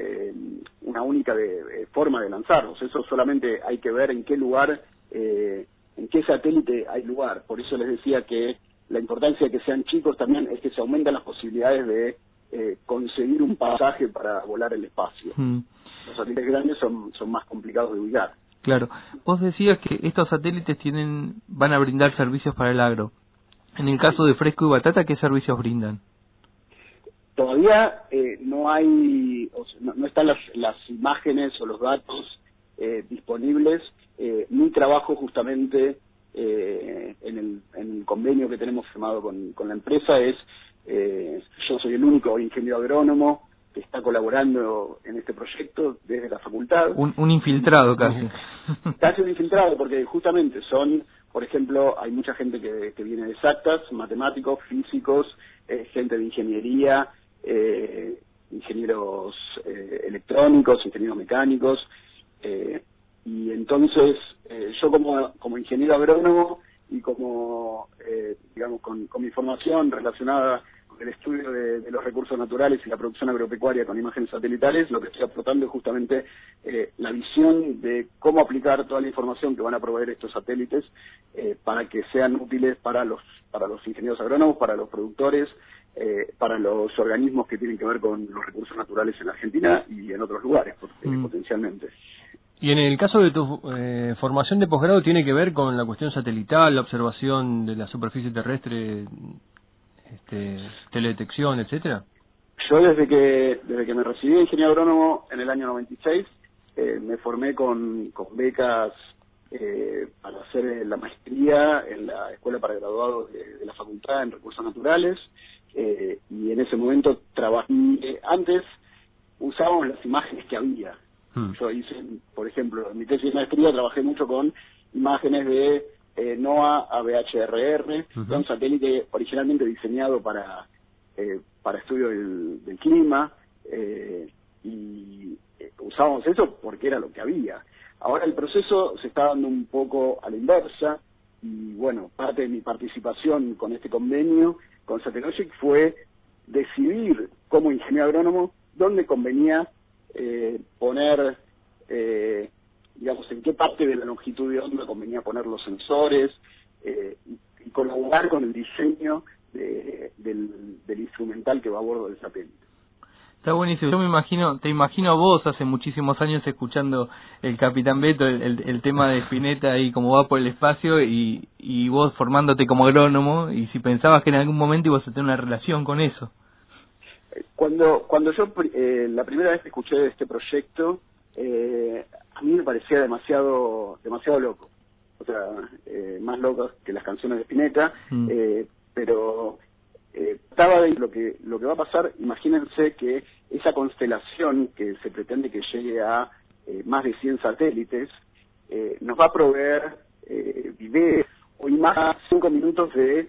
única forma de lanzarlos, eso solamente hay que ver en qué lugar, en qué satélite hay lugar. Por eso les decía que la importancia de que sean chicos también es que se aumentan las posibilidades de conseguir un pasaje para volar el espacio. Los satélites grandes son más complicados de ubicar. Claro. Vos decías que estos satélites van a brindar servicios para el agro. En el caso de Fresco y Batata, ¿qué servicios brindan? Todavía no hay, no están las imágenes o los datos disponibles. Mi trabajo justamente en el convenio que tenemos firmado con la empresa es, yo soy el único ingeniero agrónomo que está colaborando en este proyecto desde la facultad. Un infiltrado casi. Casi un infiltrado, porque justamente por ejemplo, hay mucha gente que viene de exactas, matemáticos, físicos, gente de ingeniería, ingenieros electrónicos, ingenieros mecánicos, y entonces yo como ingeniero agrónomo y como, digamos, con mi formación relacionada el estudio de los recursos naturales y la producción agropecuaria con imágenes satelitales, lo que estoy aportando es justamente la visión de cómo aplicar toda la información que van a proveer estos satélites para que sean útiles para los ingenieros agrónomos, para los productores, para los organismos que tienen que ver con los recursos naturales en Argentina y en otros lugares potencialmente. Y en el caso de tu formación de posgrado, ¿tiene que ver con la cuestión satelital, la observación de la superficie terrestre, teledetección, etcétera? Yo desde que me recibí de ingeniero agrónomo en el año 96, me formé con becas para hacer la maestría en la Escuela para Graduados de la Facultad en Recursos Naturales, y en ese momento trabajé. Antes usábamos las imágenes que había. Yo hice, por ejemplo, en mi tesis de maestría trabajé mucho con imágenes de NOAA a VHRR, un satélite originalmente diseñado para estudio del clima, y usábamos eso porque era lo que había. Ahora el proceso se está dando un poco a la inversa, y bueno, parte de mi participación con este convenio con Satellogic fue decidir como ingeniero agrónomo dónde convenía poner, digamos, en qué parte de la longitud de onda convenía poner los sensores, y colaborar con el diseño del instrumental que va a bordo del satélite. Está buenísimo. Yo te imagino vos hace muchísimos años escuchando el Capitán Beto, el tema de Spinetta y cómo va por el espacio, y vos formándote como agrónomo, y si pensabas que en algún momento ibas a tener una relación con eso. Cuando yo la primera vez que escuché de este proyecto, a mí me parecía demasiado loco, o sea, más loco que las canciones de Spinetta, pero Estaba de lo que va a pasar. Imagínense que esa constelación que se pretende que llegue a más de 100 satélites nos va a proveer videos o imágenes 5 minutos de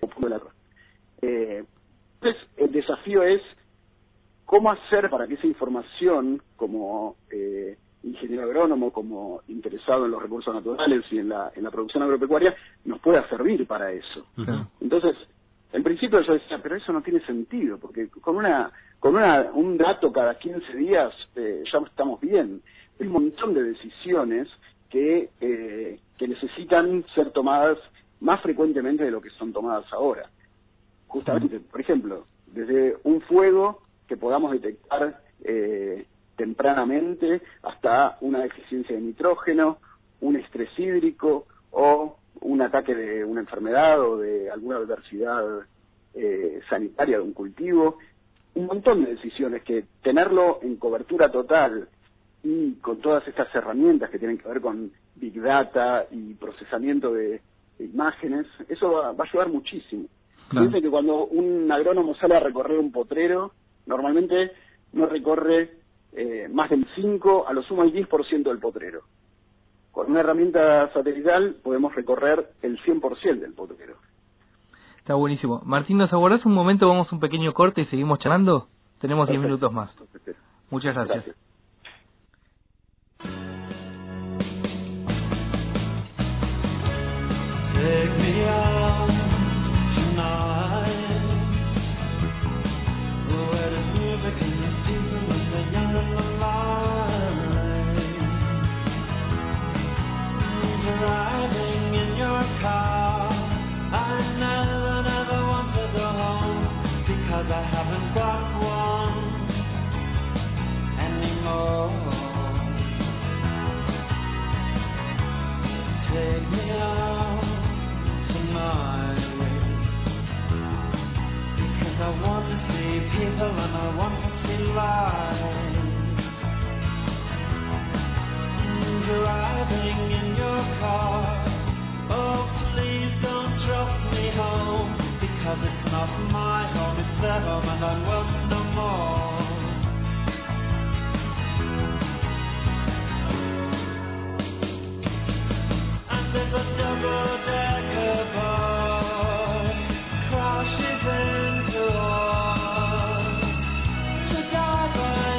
entonces el desafío es cómo hacer para que esa información, como ingeniero agrónomo, como interesado en los recursos naturales y en la producción agropecuaria, nos pueda servir para eso. Uh-huh. Entonces, en principio yo decía, pero eso no tiene sentido, porque con un dato cada 15 días ya estamos bien. Hay un montón de decisiones que necesitan ser tomadas más frecuentemente de lo que son tomadas ahora. Justamente, por ejemplo, desde un fuego que podamos detectar tempranamente hasta una deficiencia de nitrógeno, un estrés hídrico o un ataque de una enfermedad o de alguna adversidad sanitaria de un cultivo. Un montón de decisiones que tenerlo en cobertura total y con todas estas herramientas que tienen que ver con Big Data y procesamiento de imágenes, eso va a ayudar muchísimo. Claro. Fíjense que cuando un agrónomo sale a recorrer un potrero, normalmente no recorre más del 5, a lo sumo el 10% del potrero. Con una herramienta satelital podemos recorrer el 100% del potrero. Está buenísimo. Martín, ¿nos aguardás un momento? Vamos a un pequeño corte y seguimos charlando. Tenemos 10 minutos más. Muchas gracias. Take me out tonight, where there's music and the people and the young and the light. Driving in your car, I never want to go home, because I haven't got one anymore. Take me out tonight, because I want to see people and I want to see life. Driving in your car, oh please don't drop me home, because it's not my home, it's their home and I'm welcome no more. And if a double-decker bus crashes into us, to die by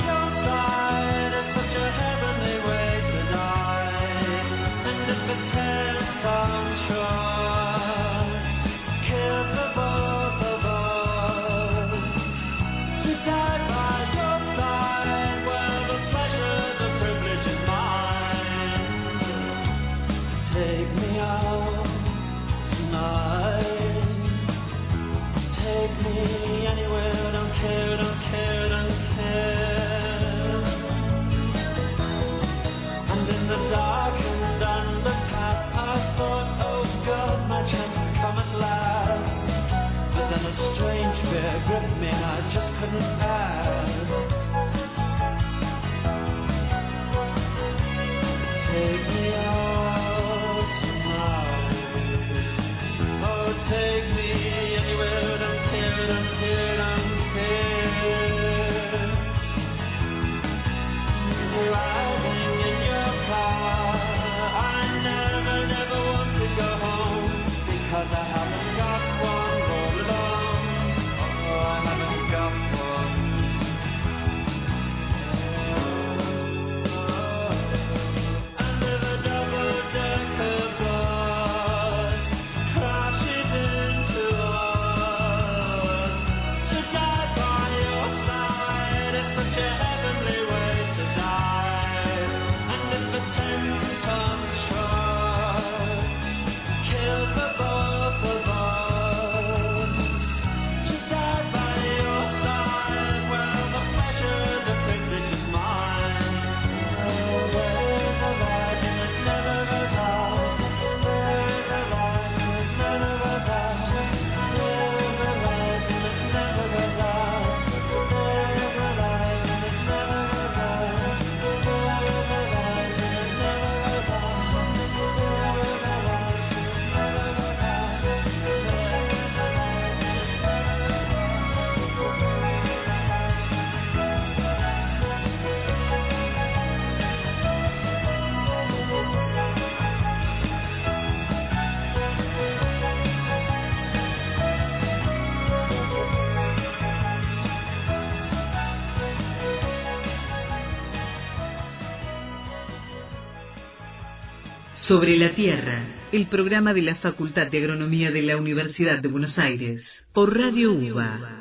Sobre la Tierra, el programa de la Facultad de Agronomía de la Universidad de Buenos Aires, por Radio UBA.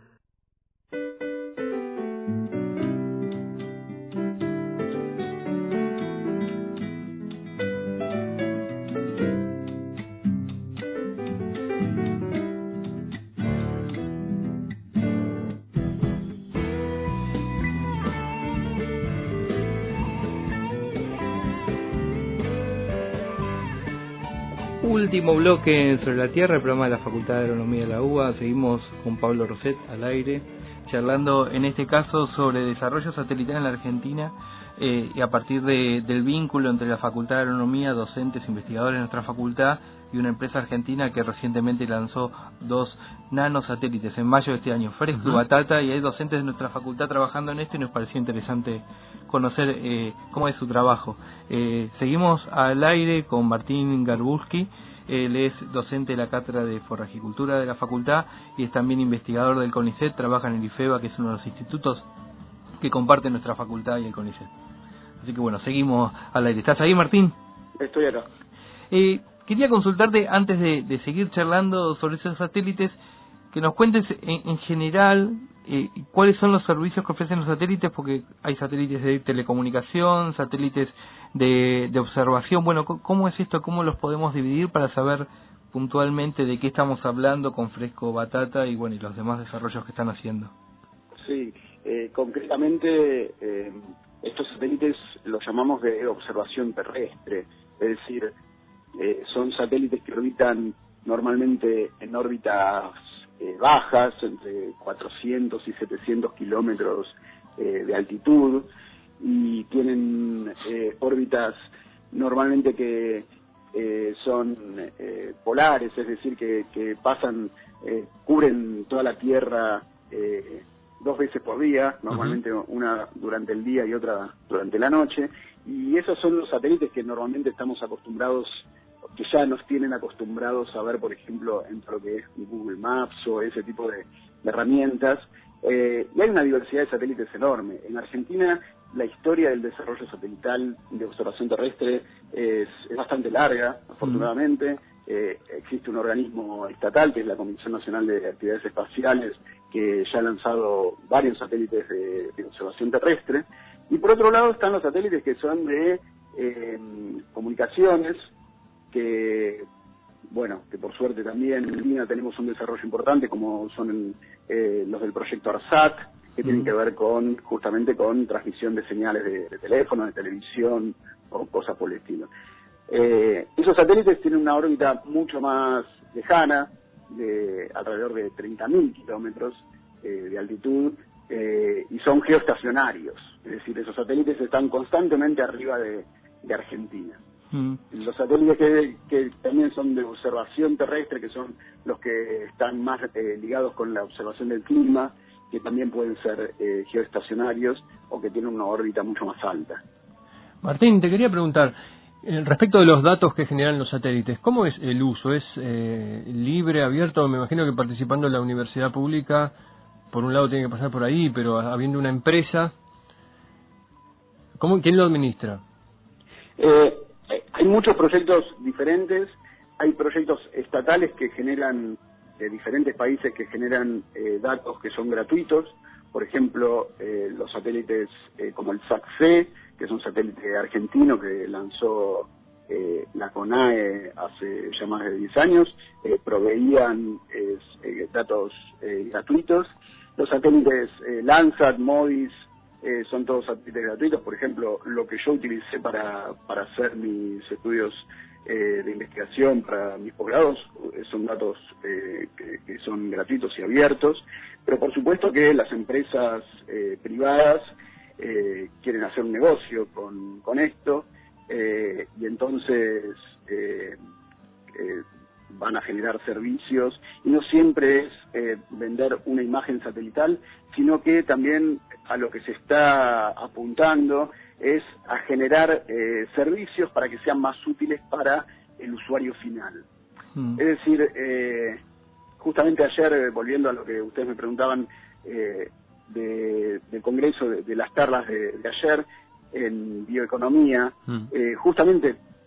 Último bloque Sobre la Tierra, el programa de la Facultad de Agronomía de la UBA. Seguimos con Pablo Roset al aire, charlando en este caso sobre desarrollo satelital en la Argentina, y a partir del vínculo entre la Facultad de Agronomía, docentes, investigadores de nuestra facultad y una empresa argentina que recientemente lanzó 2 nanosatélites en mayo de este año, Fresco y Batata, y hay docentes de nuestra facultad trabajando en esto y nos pareció interesante conocer cómo es su trabajo. Seguimos al aire con Martín Garbulski. Él es docente de la Cátedra de Forrajicultura de la facultad y es también investigador del CONICET, trabaja en el IFEBA, que es uno de los institutos que comparten nuestra facultad y el CONICET. Así que bueno, seguimos al aire. ¿Estás ahí, Martín? Estoy acá. Quería consultarte, antes de seguir charlando sobre esos satélites, que nos cuentes en general cuáles son los servicios que ofrecen los satélites, porque hay satélites de telecomunicación, satélites de observación. Bueno, ¿cómo es esto? ¿Cómo los podemos dividir para saber puntualmente de qué estamos hablando con Fresco, Batata y bueno, y los demás desarrollos que están haciendo? Sí, concretamente estos satélites los llamamos de observación terrestre, es decir, son satélites que orbitan normalmente en órbitas bajas, entre 400 y 700 kilómetros de altitud, y tienen órbitas normalmente que son polares, es decir, que pasan, cubren toda la Tierra 2 veces por día, normalmente una durante el día y otra durante la noche, y esos son los satélites que normalmente estamos acostumbrados, que ya nos tienen acostumbrados a ver, por ejemplo, en lo que es Google Maps o ese tipo de herramientas, y hay una diversidad de satélites enorme. En Argentina la historia del desarrollo satelital de observación terrestre es bastante larga, afortunadamente. Existe un organismo estatal, que es la Comisión Nacional de Actividades Espaciales, que ya ha lanzado varios satélites de observación terrestre. Y por otro lado están los satélites que son de comunicaciones, que por suerte también en Argentina tenemos un desarrollo importante, como son los del proyecto ARSAT, que tienen que ver justamente con transmisión de señales de teléfono, de televisión o cosas por el estilo. Esos satélites tienen una órbita mucho más lejana, de alrededor de 30.000 kilómetros de altitud, y son geoestacionarios, es decir, esos satélites están constantemente arriba de Argentina. Los satélites que también son de observación terrestre, que son los que están más ligados con la observación del clima, que también pueden ser geoestacionarios o que tienen una órbita mucho más alta. Martín, te quería preguntar, respecto de los datos que generan los satélites, ¿cómo es el uso? ¿Es libre, abierto? Me imagino que participando en la universidad pública, por un lado tiene que pasar por ahí, pero habiendo una empresa, ¿quién lo administra? Hay muchos proyectos diferentes, hay proyectos estatales que generan, de diferentes países que generan datos que son gratuitos, por ejemplo, los satélites como el SAC-C, que es un satélite argentino que lanzó la CONAE hace ya más de 10 años, proveían datos gratuitos. Los satélites Landsat, MODIS, son todos satélites gratuitos. Por ejemplo, lo que yo utilicé para hacer mis estudios de investigación para mis posgrados son datos que son gratuitos y abiertos, pero por supuesto que las empresas privadas quieren hacer un negocio con esto, y entonces van a generar servicios, y no siempre es vender una imagen satelital, sino que también a lo que se está apuntando es a generar servicios para que sean más útiles para el usuario final. Es decir, justamente ayer, volviendo a lo que ustedes me preguntaban del Congreso, de las charlas de ayer en bioeconomía, justamente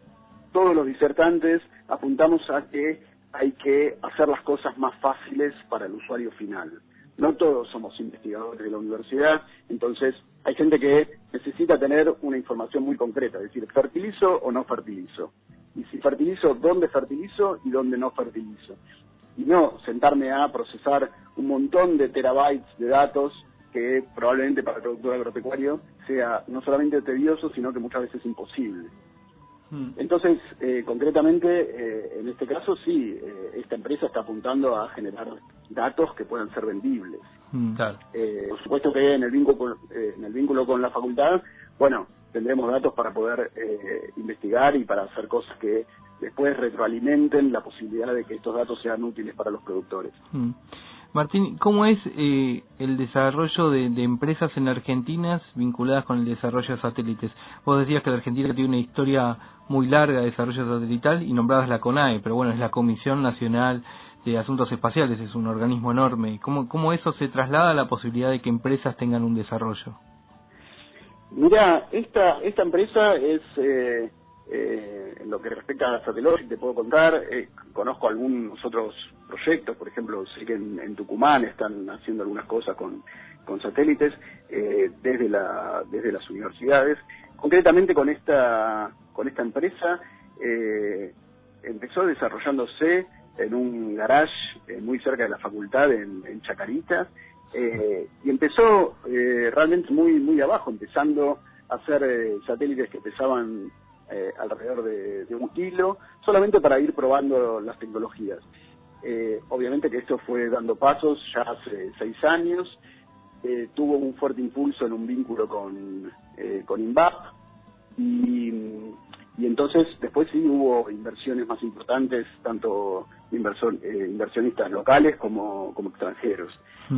todos los disertantes apuntamos a que hay que hacer las cosas más fáciles para el usuario final. No todos somos investigadores de la universidad, entonces hay gente que necesita tener una información muy concreta, es decir, ¿fertilizo o no fertilizo? Y si fertilizo, ¿dónde fertilizo y dónde no fertilizo? Y no sentarme a procesar un montón de terabytes de datos que probablemente para el productor agropecuario sea no solamente tedioso, sino que muchas veces imposible. Entonces, concretamente, en este caso sí, esta empresa está apuntando a generar datos que puedan ser vendibles. Claro. Por supuesto que en el vínculo con la facultad, bueno, tendremos datos para poder investigar y para hacer cosas que después retroalimenten la posibilidad de que estos datos sean útiles para los productores. Martín, ¿cómo es el desarrollo de empresas en Argentina vinculadas con el desarrollo de satélites? Vos decías que la Argentina tiene una historia muy larga de desarrollo satelital y nombrabas la CONAE, pero bueno, es la Comisión Nacional de Asuntos Espaciales, es un organismo enorme. ¿Cómo eso se traslada a la posibilidad de que empresas tengan un desarrollo? Mira, esta empresa es, en lo que respecta a Satellogic, te puedo contar, conozco algunos otros proyectos, por ejemplo, sé que en Tucumán están haciendo algunas cosas con satélites desde las universidades. Concretamente con esta empresa empezó desarrollándose en un garage muy cerca de la facultad en Chacarita, y empezó realmente muy abajo, empezando a hacer satélites que pesaban alrededor de 1 kilo, solamente para ir probando las tecnologías. Obviamente que esto fue dando pasos ya hace 6 años, tuvo un fuerte impulso en un vínculo con INVAP, y entonces después sí hubo inversiones más importantes, tanto inversionistas locales como extranjeros.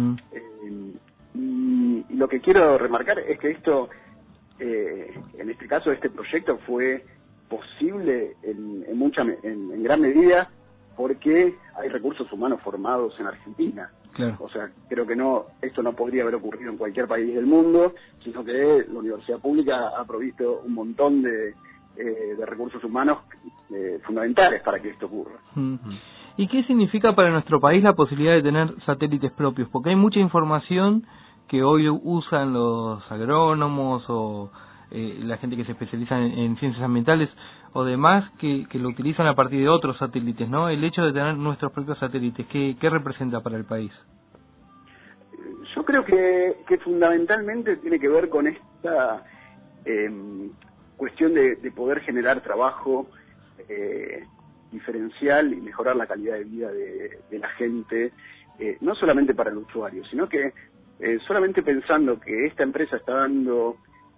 Y lo que quiero remarcar es que esto, en este caso, este proyecto fue posible en gran medida porque hay recursos humanos formados en Argentina. Claro. O sea, creo que esto no podría haber ocurrido en cualquier país del mundo, sino que la universidad pública ha provisto un montón de recursos humanos fundamentales para que esto ocurra. ¿Y qué significa para nuestro país la posibilidad de tener satélites propios? Porque hay mucha información que hoy usan los agrónomos o la gente que se especializa en ciencias ambientales o demás que lo utilizan a partir de otros satélites, ¿no? El hecho de tener nuestros propios satélites, ¿qué representa para el país? Yo creo que fundamentalmente tiene que ver con esta cuestión de poder generar trabajo diferencial y mejorar la calidad de vida de la gente, no solamente para el usuario, sino que solamente pensando que esta empresa está dando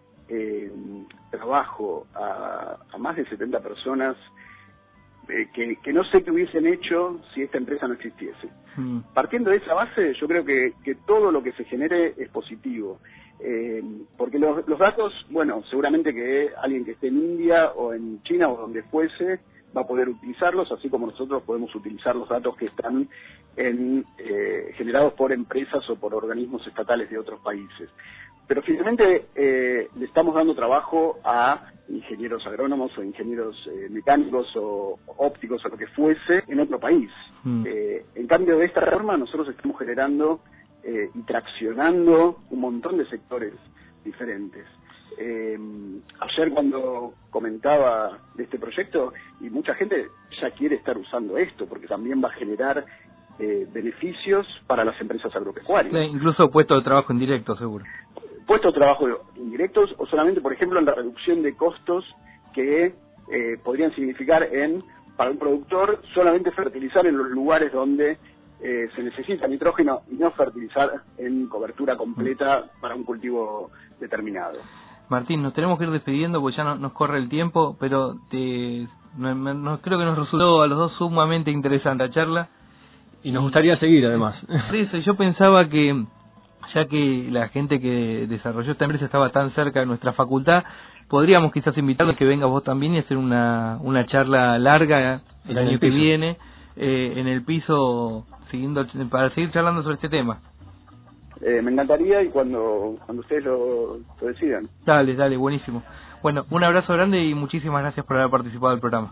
trabajo a más de 70 personas que no sé qué hubiesen hecho si esta empresa no existiese. Partiendo de esa base, yo creo que todo lo que se genere es positivo, porque los datos, bueno, seguramente que alguien que esté en India o en China o donde fuese va a poder utilizarlos, así como nosotros podemos utilizar los datos que están generados por empresas o por organismos estatales de otros países. Pero finalmente le estamos dando trabajo a ingenieros agrónomos o ingenieros mecánicos o ópticos o lo que fuese en otro país. En cambio, de esta forma nosotros estamos generando y traccionando un montón de sectores diferentes. Ayer cuando comentaba de este proyecto, y mucha gente ya quiere estar usando esto porque también va a generar beneficios para las empresas agropecuarias. Incluso puestos de trabajo indirectos, seguro. Puestos de trabajo indirectos o solamente, por ejemplo, en la reducción de costos que podrían significar para un productor solamente fertilizar en los lugares donde se necesita nitrógeno y no fertilizar en cobertura completa para un cultivo determinado. Martín, nos tenemos que ir despidiendo porque ya nos corre el tiempo, pero creo que nos resultó a los dos sumamente interesante la charla. Y nos gustaría seguir, además. Sí, yo pensaba que, ya que la gente que desarrolló esta empresa estaba tan cerca de nuestra facultad, podríamos quizás invitarlos que vengas vos también y hacer una charla larga el año que viene en el piso, para seguir charlando sobre este tema. Me encantaría y cuando ustedes lo decidan. Dale, buenísimo. Bueno, un abrazo grande y muchísimas gracias por haber participado del programa.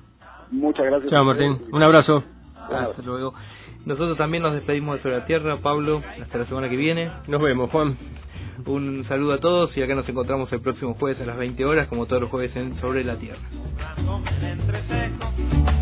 Muchas gracias. Chao, Martín. Un abrazo. Hasta luego. Nosotros también nos despedimos de Sobre la Tierra, Pablo, hasta la semana que viene. Nos vemos, Juan. Un saludo a todos y acá nos encontramos el próximo jueves a las 20 horas, como todos los jueves en Sobre la Tierra.